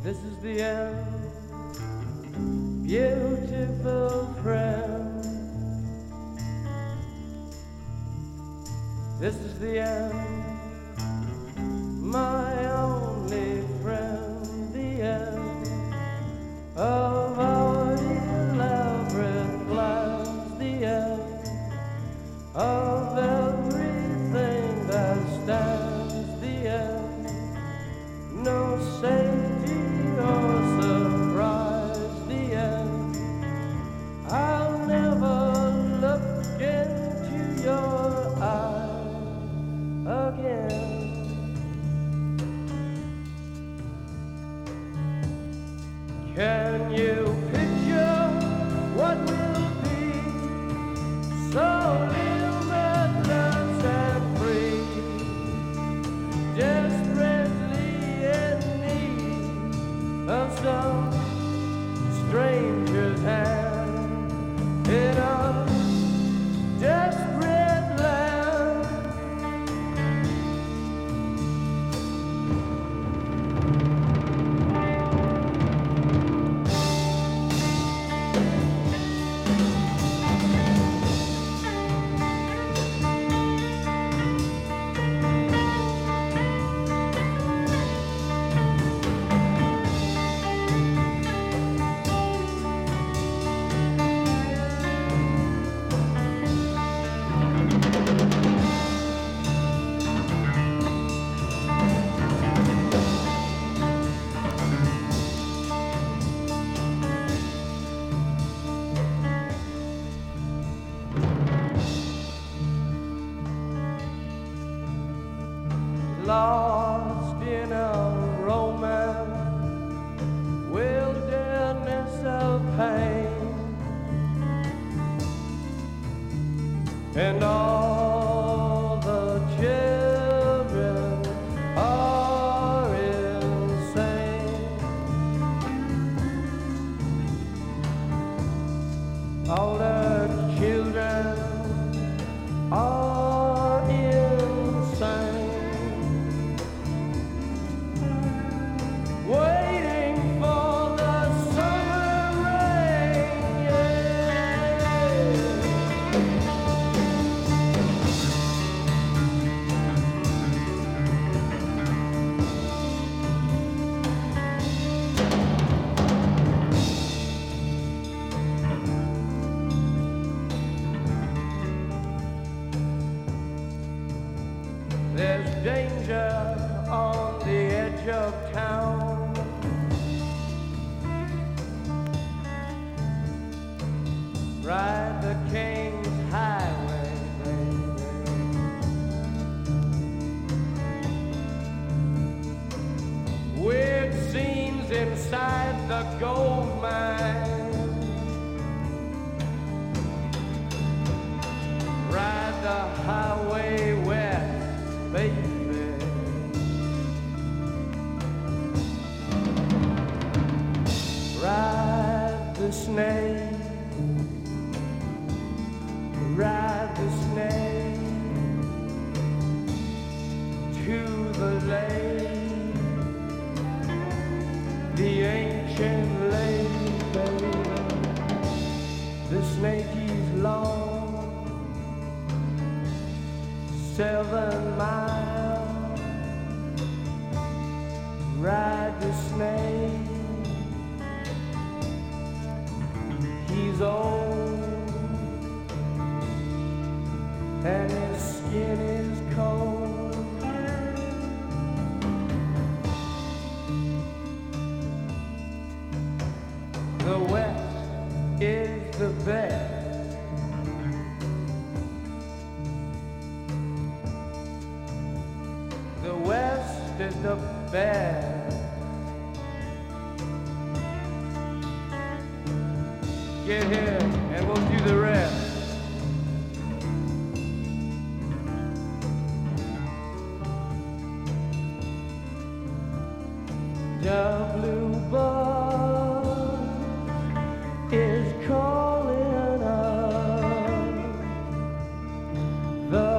This is the end, beautiful friend. This is the end, my only friend. The end of our elaborate plans. The end of everything that stands. The end, no safety or surprise. The end, I'll never look into your eyes again. Can you picture what will be so limitless and free, desperately in need of some stranger's hand in a desperate land? Lost in a romance, wilderness of pain, and all the children are insane. All the children are insane. Waiting for the summer rain, There's danger on the edge of town. Ride the King's Highway, baby. Weird scenes inside the gold mine. Ride the highway west, baby. Ride the snake. Ride the snake to the lake, the ancient lake, baby. The snake is long, 7 miles. Ride the snake. He's old and his skin is cold. The West is the best. The West is the best. Get here and we'll do the rest. The bluebird is calling us. The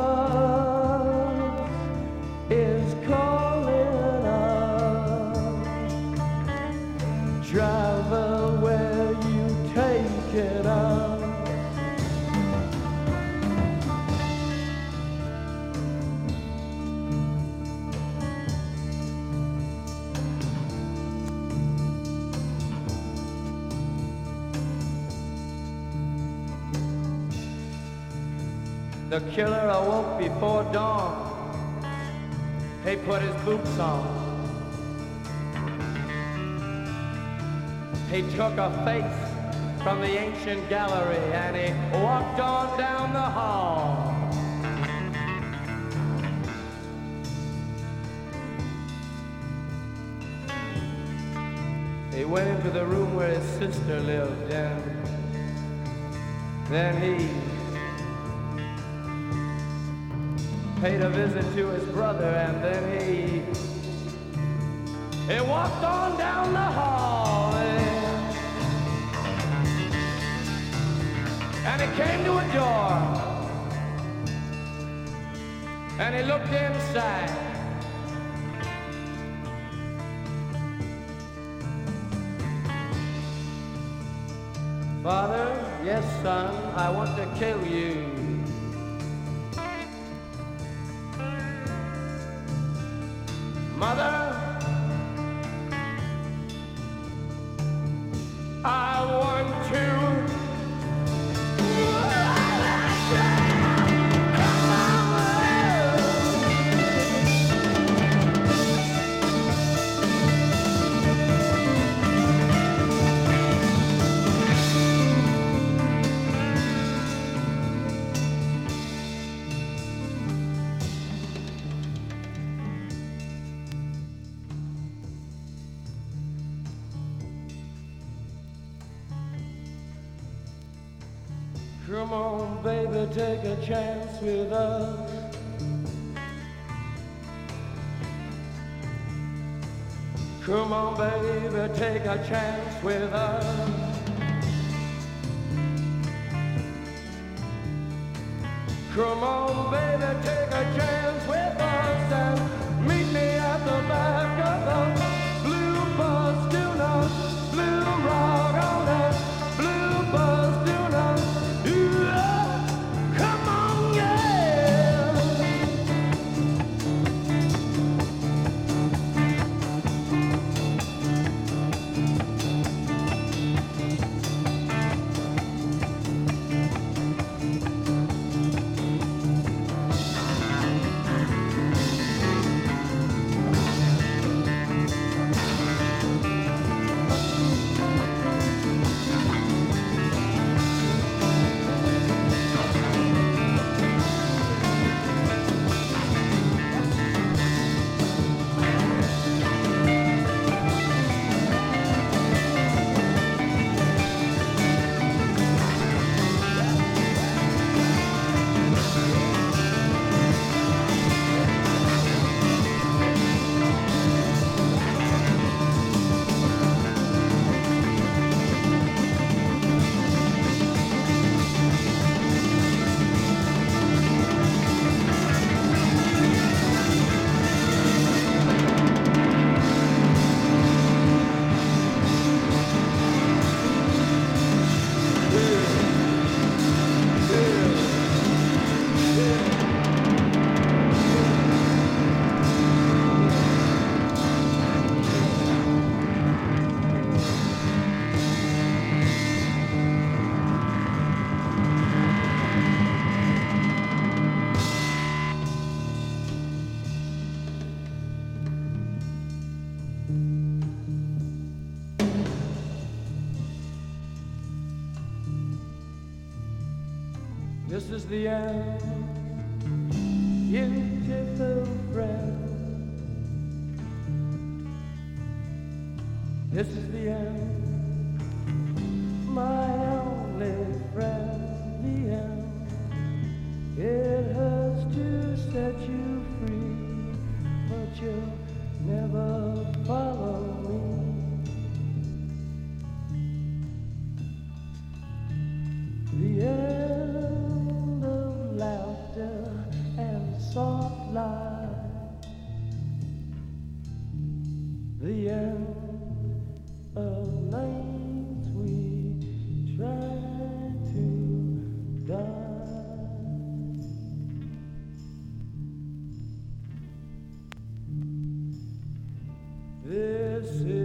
bluebird is calling us. The killer awoke before dawn. He put his boots on. He took a face from the ancient gallery and he walked on down the hall. He went into the room where his sister lived, and then he paid a visit to his brother, and then he walked on down the hall, and he came to a door, and he looked inside. Father, yes, son, I want to kill you. Mother, I want to. Come on, baby, take a chance with us. Come on, baby, take a chance with us. Come on, baby, take a chance with us and meet me at the back of the blue bus. Do not blue rock on that blue bus. Do not. Come on, yeah. This is the end, beautiful friend. This is the end, my only friend. The end. It hurts to set you free, but you'll never follow me. The end of laughter and soft light. The end of nights we try to die. This is